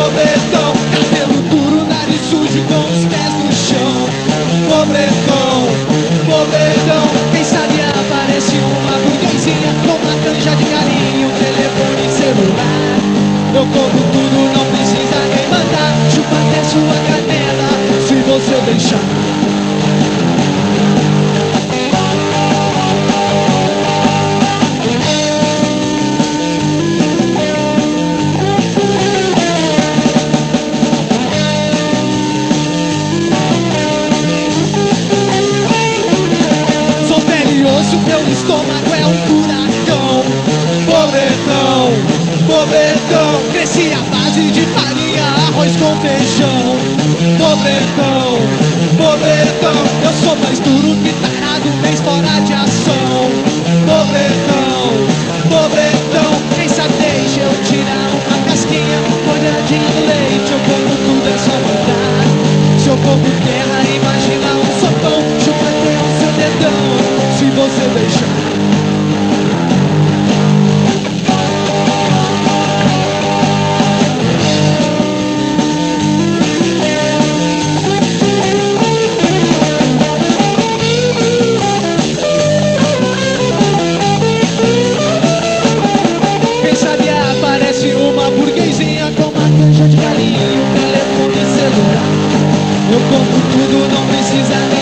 pobretão, cabelo duro, nariz sujo com os pés no chão. Pobretão, pobretão, quem sabe aparece uma burguesinha com uma canja de galinha, um telefone celular. Eu como tudo, não precisa nem mandar, chupa até sua canela, se você deixar. Meu estômago é um furacão. Pobretão, pobretão, cresci à base de farinha, arroz com feijão. Pobretão, pobretão, eu sou mais duro que tarado, mês fora de ação. Pobretão, pobretão, quem sabe deixa eu tirar uma casquinha, molhadinha no leite, eu como tudo, é só mandar. Se eu como terra, imagina um sopão, chupa até o seu dedão, se você deixar. Quem sabe aparece uma burguesinha com uma canja de galinha e um telefone celular. Eu compro tudo, não precisa nem